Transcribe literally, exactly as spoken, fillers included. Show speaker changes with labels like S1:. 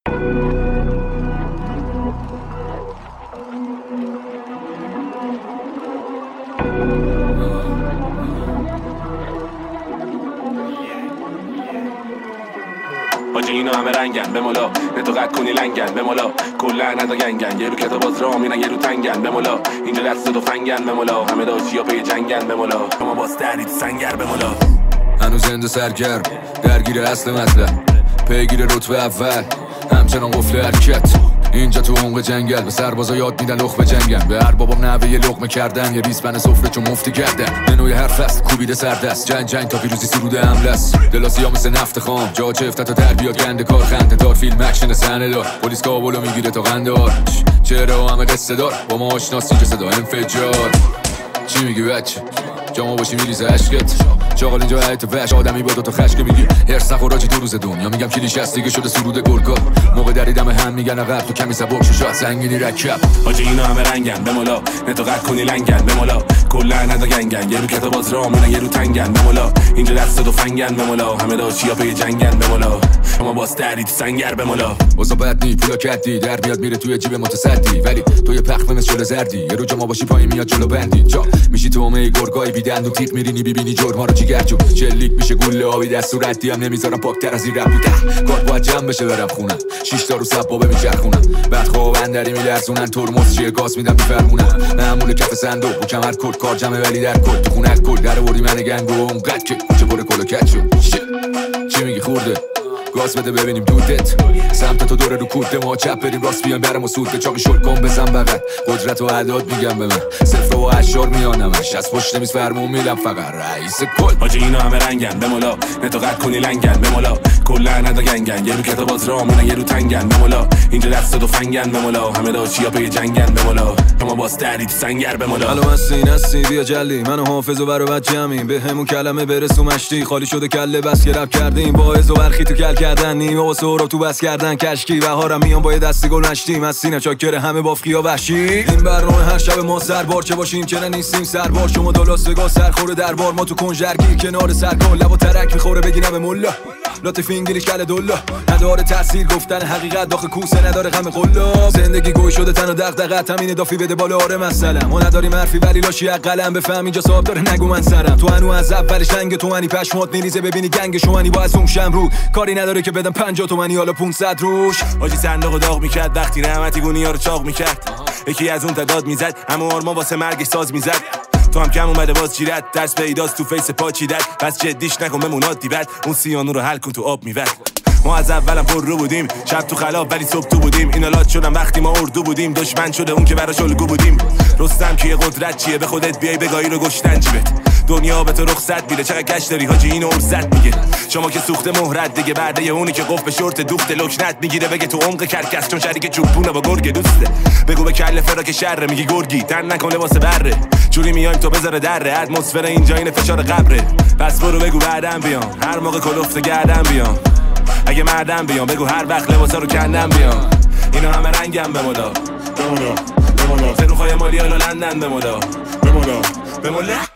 S1: حاجی اینا همه رنگن به مولا نتو قد کنی لنگن به مولا کلا ندا گنگن یه رو کتاب باز را میرن یه رو تنگن به مولا اینجا دست دو فنگن به مولا همه داشیا پی جنگن به مولا شما باز دردید سنگر به مولا
S2: هنوز زنده سرگرم درگیر اصل مطلب پیگیر رتبه اول همچنان قفل حرکت اینجا تو عمق جنگل به سربازا یاد میدن لخ به جنگن به هر بابام نوه یه لقمه کردن یه ریسپن سفره چون مفتی کردن منوی هر فصل کوبیده سردست جنگ جنگ تا پیروزی سروده حمله است دلاسی ها مثل نفت خام جا چه افتت و تربیات گنده کار خنده دار فیلم اکشن صحنه دار پلیس کابلو میگیره تا قندار چهره همه قصه دار با ما آشناسی که صدا انفجار چی میگی بچه جامو باشی میریزه عشقت چاقال اینجا حیط وحش آدمی با دوتا خشک میگی هرس نخوراجی دو روز دنیا میگم کلیش هست دیگه شده سرود گرگا موقع دریدم هم میگن عقب تو کمی سبک شو شاید سنگینی رکب
S1: حاجی اینا همه رنگن به مولا نتو قد کنی لنگن به مولا کلا ندا گنگن یه رو کتاب باز را میرن یه رو تنگن به مولا اینجا دست دو فنگن به مولا همه داشیا پی جنگن به مولا شما باز دردید سنگر به مولا
S2: واسه بد نی پولا کدی در میاد میره توی جیب متصدی ولی تو یه پخت مثل شل زردی یه رو جما باشی پایین میاد جلو بندی جا میشی تو اومه گرگای بیدند و تیغ میرینی ببینی جرما رو جیگر جو چلیک میشه گوله آبی دست صورتی هم نمیذارم پاکتر از این رپ بوده کار باید جمع بشه برم خونم شش تا رو سبابه میچرخونم بعد خواب اندری میلرزونن ترمز چیه گاز میدم میفرمونم معمول کف صندوق و کمر کد کار جمع ولی در کل تو خونه کل در آوردی من گنگو اونقدر که کوچه پر کل و کت شد چی میگی خورده گاز بده ببینیم دودت سمت تو دوره رو کوده ما چپ بریم راست بیان برم و سود چاقی شل کن بزن بغل قدرت و عداد میگم به من صفر و اشار میانمش از پشت میز فرمون میلم فقط رئیس کل
S1: حاجی اینا همه رنگن به مولا نتو قد کنی لنگن به مولا کلا ندا گنگن یه رو کتاب باز را میرن یه رو تنگن به مولا اینجا دست دو فنگن به مولا همه داشیا پی جنگن به مولا شما باز دردید سنگر به مولا
S3: الو هستی نستی بیا جلی منو حافظ و برو بچه‌میم به همون کلمه برسو مشتی خالی شده کله بس که رپ کردیم باعث و برخی تو کل کردن نیمه و سهراب تو بس کردن کشکی بهارم میام با یه دستی گل نشتیم از سینه چاکر همه بافقیا وحشی این برنامه هر شب ما سربار چه باشیم که نیستیم سربار شما دلاسگا سرخوره دربار ما تو کنجرگی کنار سرکال لب و ترک میخوره بگینم به مولا لطف انگلیش کله دولا نداره تاثیر گفتن حقیقت داخل کوسه نداره غم قلا زندگی گوی شده تن و دغدغه همین دافی بده بالا آره مثلا ما نداریم حرفی ولی لاشی قلم بفهم اینجا صاحب داره نگو من سرم تو انو از اولش رنگ تو منی پشمات میریزه ببینی گنگ شوانی با از اون شمرو کاری نداره که بدم پنجاه تومانی حالا پانصد روش
S1: حاجی صندوق داغ میکرد وقتی نعمتی گونیا رو چاق میکرد یکی از اون تعداد میزد اما آرما واسه مرگش ساز میزد تو هم کم اومده باز چیرت درس پیداست تو فیس پا چیدت پس جدیش نکن بمون عادی بد اون سیانو رو حل کن تو آب میوه ما از اولم پر رو بودیم شب تو خلاب ولی صبح تو بودیم اینا لات شدن وقتی ما اردو بودیم دشمن شده اون که براش الگو بودیم رستم کیه قدرت چیه به خودت بیای بگاهی رو گشتن جیبت دنیا به تو رخصت میده چقدر گشت داری حاجی اینو ارزت میگه شما که سوخته مهرت دیگه بعده اونی که قف به شورت دوخت لکنت میگیره بگه تو عمق کرکس چون شریک چوبونه با گرگ دوسته بگو به کله فراک شره میگی گرگی تن نکنه واسه بره جوری میایم تو بذاره دره اتمسفر اینجا این فشار قبره پس برو بگو بعدم بیام هر موقع کلفت گردم بیام اگه مردم بیام بگو هر وقت لباسا رو کندم بیام اینا همه رنگم به مولا به مولا به مولا سروخای مالی حالا لندن به مولا به مولا به مولا